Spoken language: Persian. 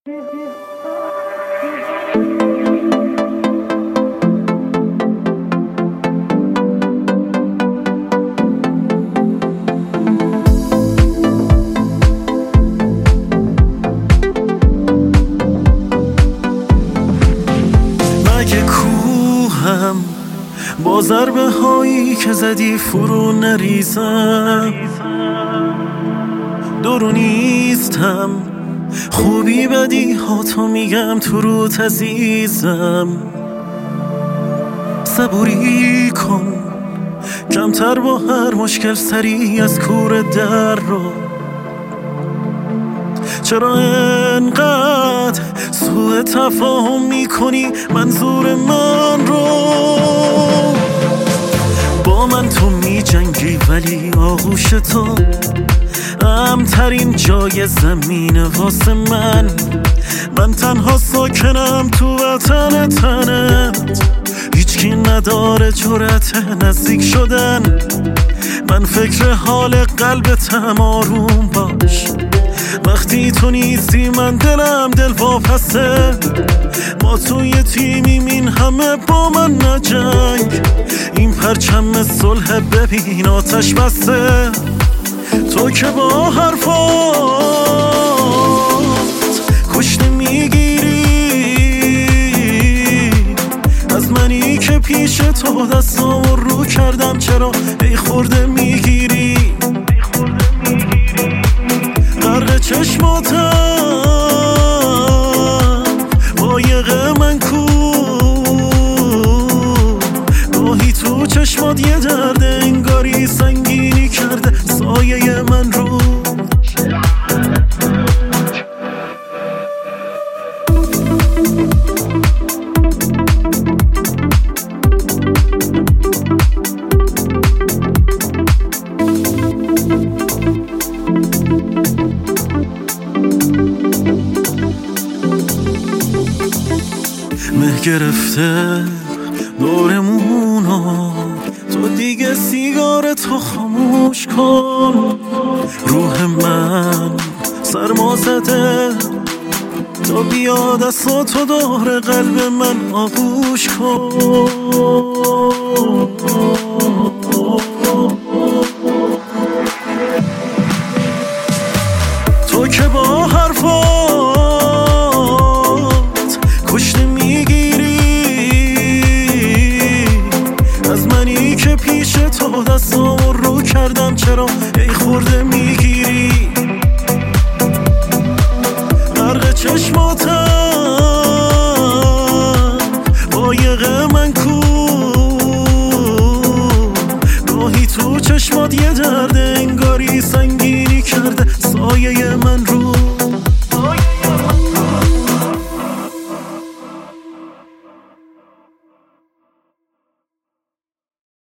مگه کوهم با ضربه هایی که زدی فرو نریزم؟ درو نیستم، خوبی بدی ها تو میگم تو روت عزیزم. صبوری کن، کمتر با هر مشکل سری از کور در رو. چرا انقدر سوء تفاهم میکنی منظور من رو؟ با من تو میجنگی ولی آغوش تو امترین جای زمین واسه من تنها ساکنم تو وطن تنت، هیچکی نداره جرأت نزدیک شدن. من فکر حال قلبتم، آروم باش، وقتی تو نیستی من دلم دل واپسه. ما توی تیمیم، این همه با من نجنگ، این پرچم صلح ببین آتش بسته. تو که با حرفات کشته میگیری، از منی که پیش تو دستامو رو کردم چرا ای خورده میگیری؟ غرق چشماتم قایق من کو، گاهی تو چشمات یه درد انگاری سنگینی کرده سایه من رو. مه گرفته دورمونو، تو دیگه سیگار تو خاموش کن. روح من سرما زده، تو بیا دستاتو دور قلب من آغوش کن. تو که با حرفات کشته میگیری، از منی که پیش تو دستامو رو کردم چرا ای خورده میگیری؟ غرق چشماتم قایق من کو، گاهی تو چشمات یه درد